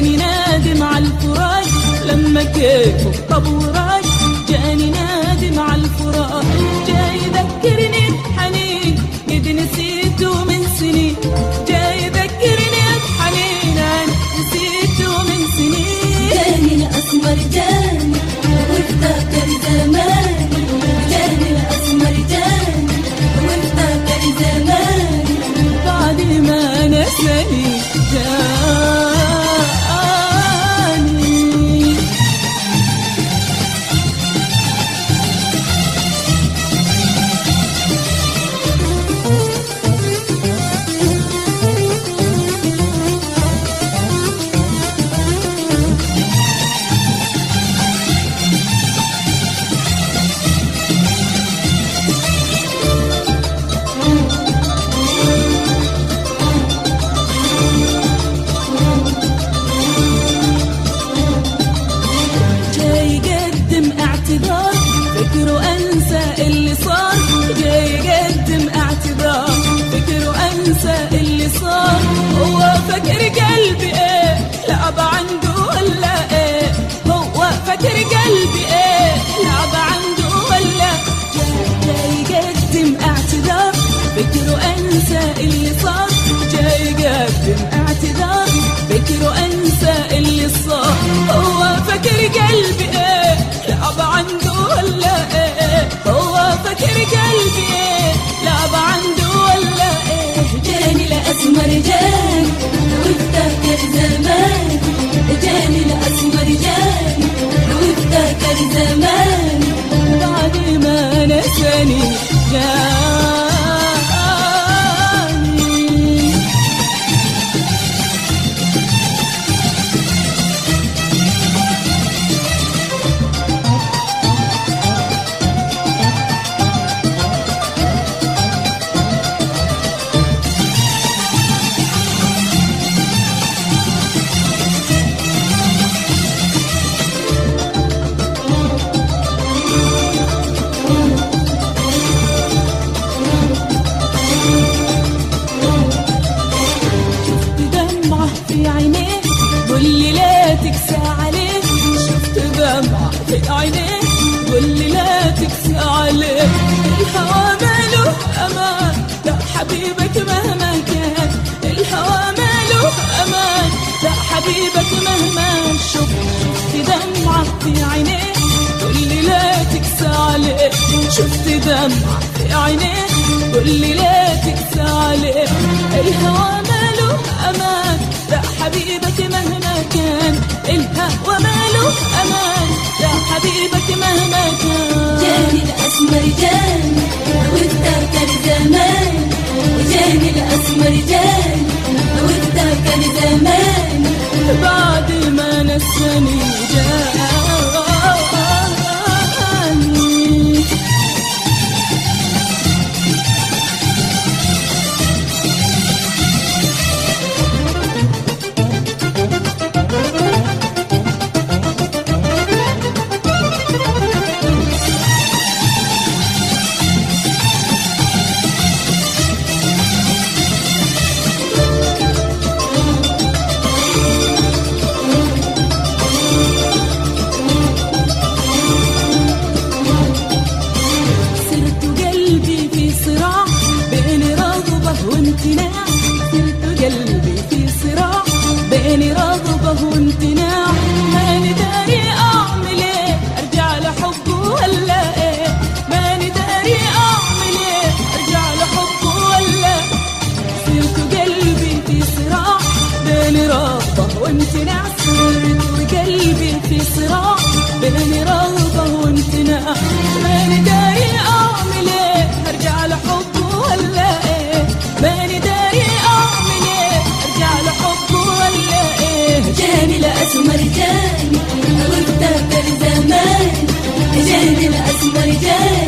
جاني نادم على الفراق لما كيفه طب وراك، جاني نادم على الفراق جاي يذكرني بحنين قد نسيته من سنين، جاي يذكرني بحنين أنا نسيته من سنين. جاني الأسمر جاني وافتكر زمان، جاني الأسمر جاني وافتكر زمان، بعد ما نساني جاني. فكره أنسى اللي صار، جاي يقدم اعتذار فكره أنسى اللي صار. هو فكر قلبي ايه لعب عنده ولا ايه، هو فكر قلبي ايه لعب عنده ولا، جاي يقدم اعتذار فكره أنسى اللي صار، جاي يقدم اعتذار فكره أنسى اللي صار. هو فكر قلبي ايه لعب عنده ولا ايه، هو فكر قلبي ايه لعب عنده ولا ايه. جاني الأسمر جاني وافتكر زمان، جاني الأسمر جاني وافتكر زمان، بعد ما نساني جاني. في عينيه قول لي لا تكسى عليه، شفت دمعة في عينيه قول لي لا تكسى عليه. الهوى ماله أمان لا حبيبك مهما كان، الهوى ماله أمان لا حبيبك مهما شفت دمعة في عينيه قول لي لا تكسى عليه، شفت دمعة في عينيه قول لي لا تكسى عليه. الهوى ماله أمان لا حبيبك مهما كان، الهوى ماله أمان لا حبيبك مهما كان. جاني الأسمر جاني وافتكر زمان، جاني الأسمر جاني وافتكر زمان، بعد ما نساني جاني. وامتناع، سرت قلبي في صراع بين رغبة وامتناع، ماني داري أعمل إيه أرجع لحبه ولا إيه، ماني داري أعمل إيه أرجع لحبه ولا. سرت قلبي في صراع بين رغبة وامتناع، سرت قلبي في صراع بين رغبة وامتناع، ماني داري أعمل إيه أرجع لحبه ولا إيه، ماني داري أعمل إيه أرجع لحبه ولا إيه. جاني الأسمر جاني وافتكر زمان، جاني الأسمر جاني